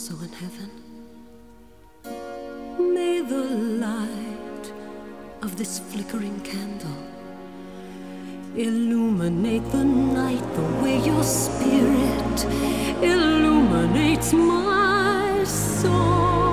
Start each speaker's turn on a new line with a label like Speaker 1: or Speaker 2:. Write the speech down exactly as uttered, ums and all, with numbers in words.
Speaker 1: also in heaven. May the light of this flickering candle illuminate the night the way your spirit illuminates my soul.